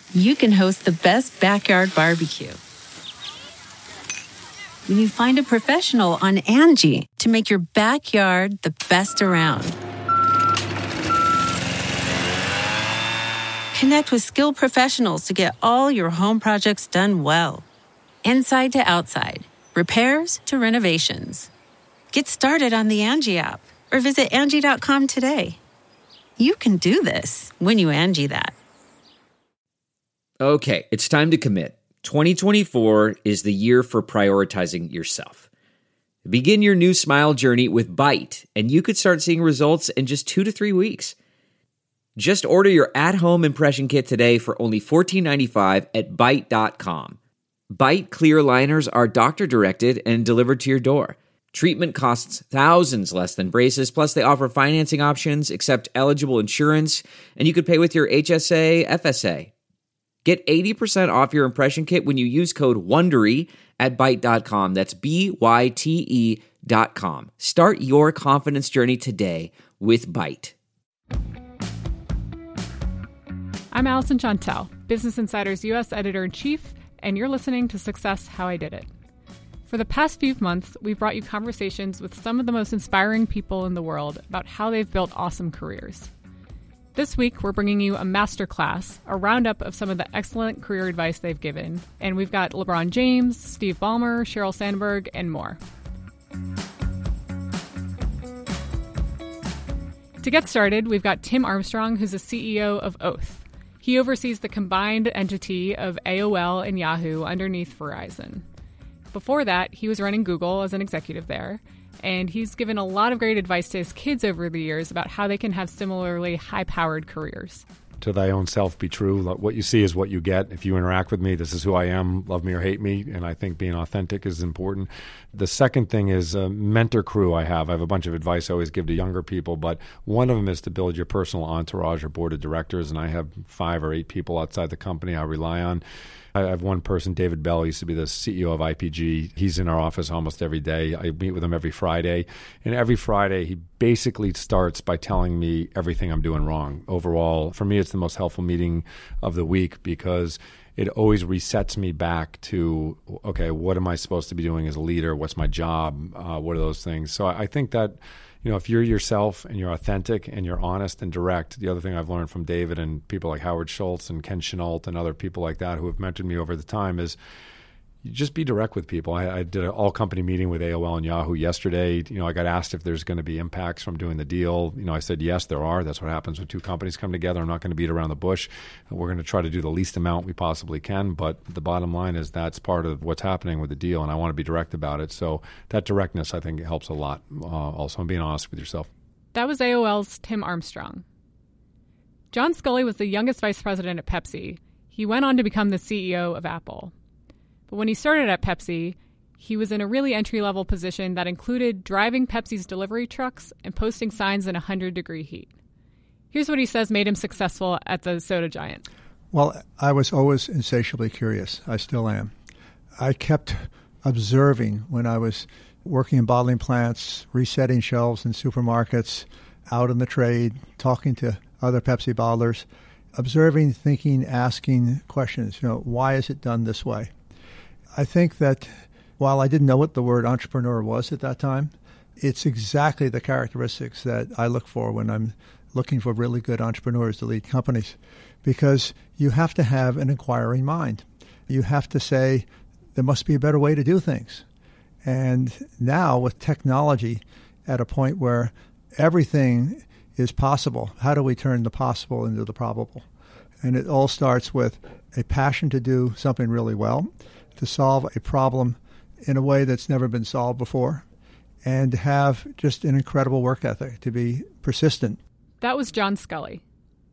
you can host the best backyard barbecue. When you find a professional on Angie to make your backyard the best around. Connect with skilled professionals to get all your home projects done well. Inside to outside, repairs to renovations. Get started on the Angie app or visit Angie.com today. You can do this when you Angie that. Okay, it's time to commit. 2024 is the year for prioritizing yourself. Begin your new smile journey with Byte, and you could start seeing results in just 2 to 3 weeks. Just order your at-home impression kit today for only $14.95 at Byte.com. Byte clear aligners are doctor-directed and delivered to your door. Treatment costs thousands less than braces, plus they offer financing options, accept eligible insurance, and you could pay with your HSA, FSA. Get 80% off your impression kit when you use code WONDERY at Byte.com. That's BYTE.com. Start your confidence journey today with Byte. I'm Allison Chantel, Business Insider's U.S. Editor-in-Chief, and you're listening to Success How I Did It. For the past few months, we've brought you conversations with some of the most inspiring people in the world about how they've built awesome careers. This week, we're bringing you a masterclass, a roundup of some of the excellent career advice they've given. And we've got LeBron James, Steve Ballmer, Sheryl Sandberg, and more. To get started, we've got Tim Armstrong, who's the CEO of Oath. He oversees the combined entity of AOL and Yahoo underneath Verizon. Before that, he was running Google as an executive there. And he's given a lot of great advice to his kids over the years about how they can have similarly high-powered careers. To thy own self be true. What you see is what you get. If you interact with me, this is who I am, love me or hate me. And I think being authentic is important. The second thing is a mentor crew I have. I have a bunch of advice I always give to younger people, but one of them is to build your personal entourage or board of directors. And I have 5 or 8 people outside the company I rely on. I have one person, David Bell, used to be the CEO of IPG. He's in our office almost every day. I meet with him every Friday. And every Friday, he basically starts by telling me everything I'm doing wrong. Overall, for me, it's the most helpful meeting of the week because it always resets me back to, okay, what am I supposed to be doing as a leader? What's my job? What are those things? So I think that, you know, if you're yourself and you're authentic and you're honest and direct, the other thing I've learned from David and people like Howard Schultz and Ken Chenault and other people like that who have mentored me over the time is you just be direct with people. I did an all-company meeting with AOL and Yahoo yesterday. You know, I got asked if there's going to be impacts from doing the deal. You know, I said, yes, there are. That's what happens when 2 companies come together. I'm not going to beat around the bush. We're going to try to do the least amount we possibly can. But the bottom line is that's part of what's happening with the deal, and I want to be direct about it. So that directness, I think, helps a lot. Also, being honest with yourself. That was AOL's Tim Armstrong. John Sculley was the youngest vice president at Pepsi. He went on to become the CEO of Apple. But when he started at Pepsi, he was in a really entry-level position that included driving Pepsi's delivery trucks and posting signs in 100-degree heat. Here's what he says made him successful at the soda giant. Well, I was always insatiably curious. I still am. I kept observing when I was working in bottling plants, resetting shelves in supermarkets, out in the trade, talking to other Pepsi bottlers, observing, thinking, asking questions. You know, why is it done this way? I think that while I didn't know what the word entrepreneur was at that time, it's exactly the characteristics that I look for when I'm looking for really good entrepreneurs to lead companies, because you have to have an inquiring mind. You have to say, there must be a better way to do things. And now with technology at a point where everything is possible, how do we turn the possible into the probable? And it all starts with a passion to do something really well, to solve a problem in a way that's never been solved before, and to have just an incredible work ethic, to be persistent. That was John Sculley.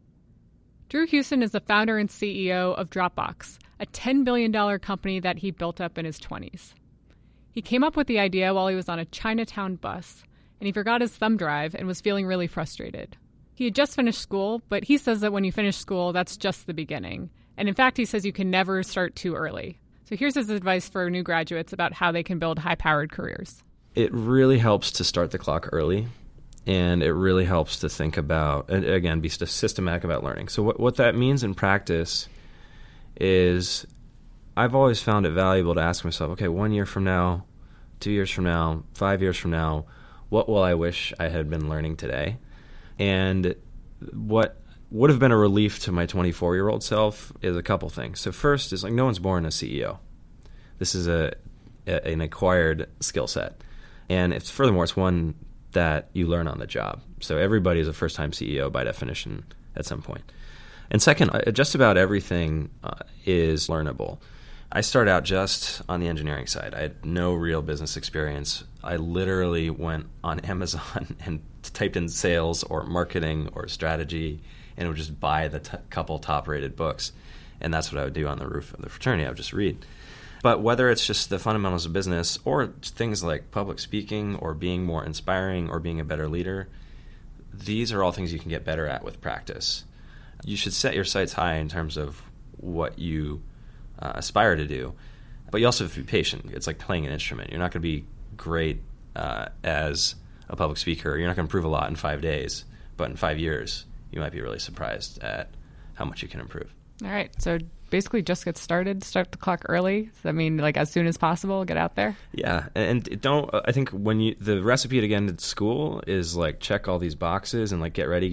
Drew Houston is the founder and CEO of Dropbox, a $10 billion company that he built up in his 20s. He came up with the idea while he was on a Chinatown bus, and he forgot his thumb drive and was feeling really frustrated. He had just finished school, but he says that when you finish school, that's just the beginning. And in fact, he says you can never start too early. So here's his advice for new graduates about how they can build high-powered careers. It really helps to start the clock early, and it really helps to think about, and again, be systematic about learning. So what that means in practice is I've always found it valuable to ask myself, okay, 1 year from now, 2 years from now, 5 years from now, what will I wish I had been learning today? And what would have been a relief to my 24-year-old self is a couple things. So first is, like, no one's born a CEO. This is an acquired skill set. And furthermore, it's one that you learn on the job. So everybody is a first-time CEO by definition at some point. And second, just about everything is learnable. I started out just on the engineering side. I had no real business experience. I literally went on Amazon and typed in sales or marketing or strategy and would just buy the couple top-rated books. And that's what I would do on the roof of the fraternity. I would just read. But whether it's just the fundamentals of business or things like public speaking or being more inspiring or being a better leader, these are all things you can get better at with practice. You should set your sights high in terms of what you aspire to do, but you also have to be patient. It's like playing an instrument. You're not going to be great as a public speaker. You're not going to improve a lot in 5 days, but in 5 years, you might be really surprised at how much you can improve. All right. So basically just get started, start the clock early. I mean, like as soon as possible, get out there. Yeah. And don't, I think the recipe to get into school is like check all these boxes and like get ready.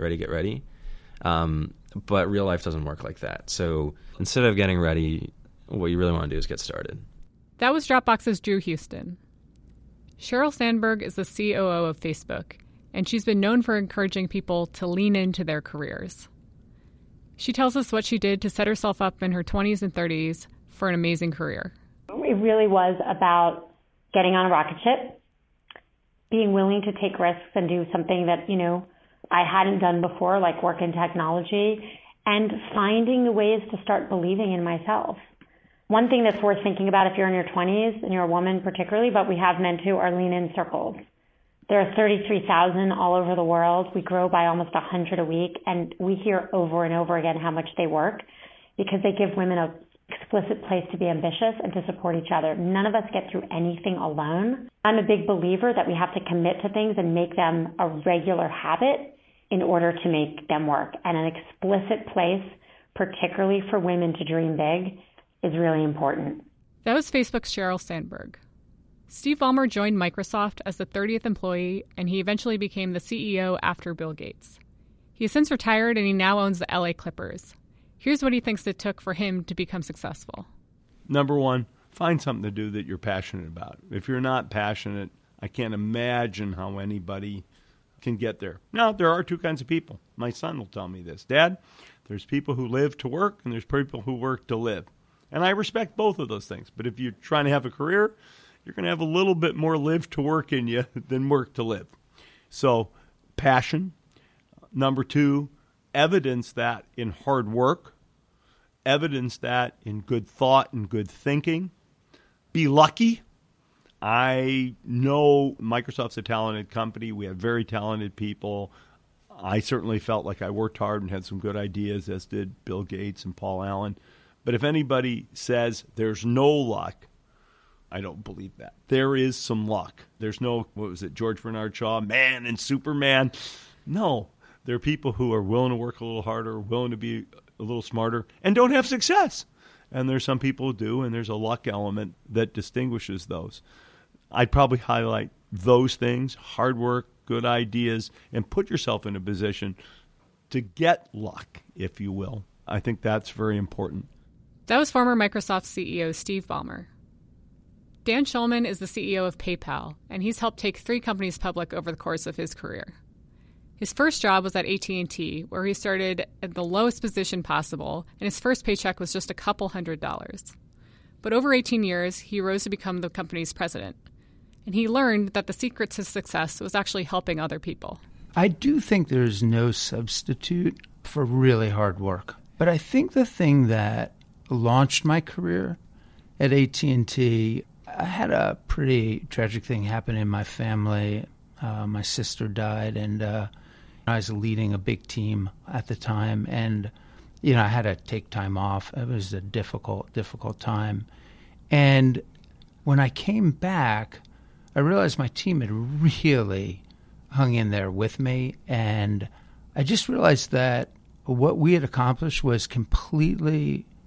But real life doesn't work like that. So instead of getting ready, what you really want to do is get started. That was Dropbox's Drew Houston. Sheryl Sandberg is the COO of Facebook, and she's been known for encouraging people to lean into their careers. She tells us what she did to set herself up in her 20s and 30s for an amazing career. It really was about getting on a rocket ship, being willing to take risks and do something that, I hadn't done before, like work in technology, and finding the ways to start believing in myself. One thing that's worth thinking about if you're in your 20s, and you're a woman particularly, but we have men too, are lean-in circles. There are 33,000 all over the world. We grow by almost 100 a week, and we hear over and over again how much they work because they give women an explicit place to be ambitious and to support each other. None of us get through anything alone. I'm a big believer that we have to commit to things and make them a regular habit in order to make them work. And an explicit place, particularly for women to dream big, is really important. That was Facebook's Sheryl Sandberg. Steve Ballmer joined Microsoft as the 30th employee, and he eventually became the CEO after Bill Gates. He has since retired, and he now owns the LA Clippers. Here's what he thinks it took for him to become successful. Number one, find something to do that you're passionate about. If you're not passionate, I can't imagine how anybody can get there. Now, there are two kinds of people. My son will tell me this. Dad, there's people who live to work, and there's people who work to live. And I respect both of those things. But if you're trying to have a career, you're going to have a little bit more live to work in you than work to live. So, passion. Number two, evidence that in hard work. Evidence that in good thought and good thinking. Be lucky. I know Microsoft's a talented company. We have very talented people. I certainly felt like I worked hard and had some good ideas, as did Bill Gates and Paul Allen. But if anybody says there's no luck, I don't believe that. There is some luck. There's no, George Bernard Shaw, man and Superman. No, there are people who are willing to work a little harder, willing to be a little smarter, and don't have success. And there's some people who do, and there's a luck element that distinguishes those. I'd probably highlight those things, hard work, good ideas, and put yourself in a position to get luck, if you will. I think that's very important. That was former Microsoft CEO Steve Ballmer. Dan Schulman is the CEO of PayPal, and he's helped take 3 companies public over the course of his career. His first job was at AT&T, where he started at the lowest position possible, and his first paycheck was just a couple $100s. But over 18 years, he rose to become the company's president. And he learned that the secret to success was actually helping other people. I do think there's no substitute for really hard work. But I think the thing that launched my career at AT&T, I had a pretty tragic thing happen in my family. My sister died, and I was leading a big team at the time. And, I had to take time off. It was a difficult time. And when I came back, I realized my team had really hung in there with me, and I just realized that what we had accomplished was completely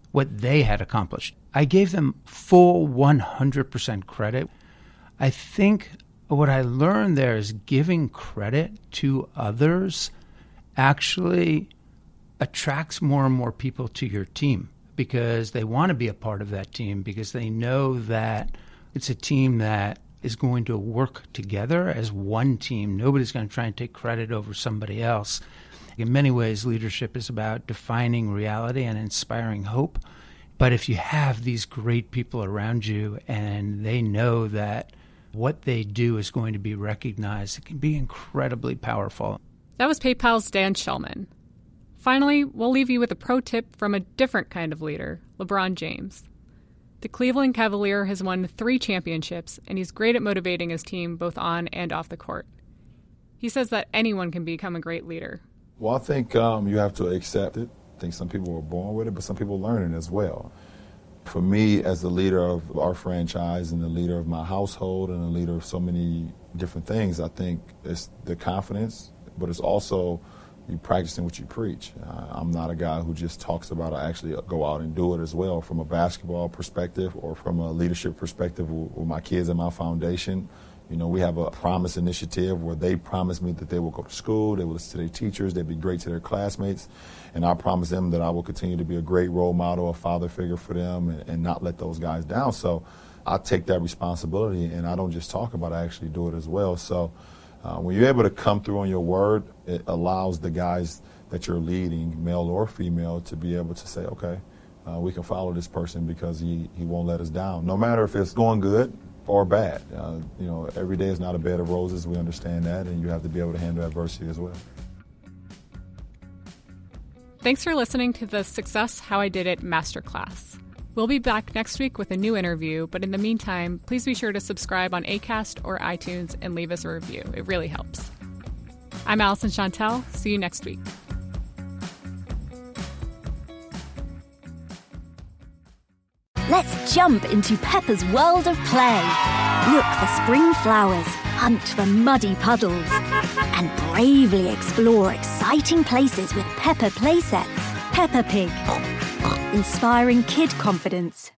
what they had accomplished. I gave them full 100% credit. I think what I learned there is giving credit to others actually attracts more and more people to your team because they want to be a part of that team, because they know that it's a team that is going to work together as one team. Nobody's going to try and take credit over somebody else. In many ways, leadership is about defining reality and inspiring hope. But if you have these great people around you and they know that what they do is going to be recognized, it can be incredibly powerful. That was PayPal's Dan Shulman. Finally, we'll leave you with a pro tip from a different kind of leader, LeBron James. The Cleveland Cavalier has won 3 championships, and he's great at motivating his team both on and off the court. He says that anyone can become a great leader. Well, I think you have to accept it. I think some people were born with it, but some people learn it as well. For me, as the leader of our franchise and the leader of my household and the leader of so many different things, I think it's the confidence, but it's also you practicing what you preach. I'm not a guy who just talks about it. I actually go out and do it as well from a basketball perspective or from a leadership perspective with my kids and my foundation. You know, we have a Promise initiative where they promise me that they will go to school, they will listen to their teachers, they'll be great to their classmates, and I promise them that I will continue to be a great role model, a father figure for them, and not let those guys down. So I take that responsibility, and I don't just talk about it, I actually do it as well. So when you're able to come through on your word, it allows the guys that you're leading, male or female, to be able to say, okay, we can follow this person because he won't let us down, no matter if it's going good or bad. You know, every day is not a bed of roses. We understand that, and you have to be able to handle adversity as well. Thanks for listening to the Success How I Did It Masterclass. We'll be back next week with a new interview, but in the meantime, please be sure to subscribe on Acast or iTunes and leave us a review. It really helps. I'm Allison Chantel. See you next week. Let's jump into Peppa's world of play. Look for spring flowers, hunt for muddy puddles, and bravely explore exciting places with Peppa playsets. Peppa Pig, inspiring kid confidence.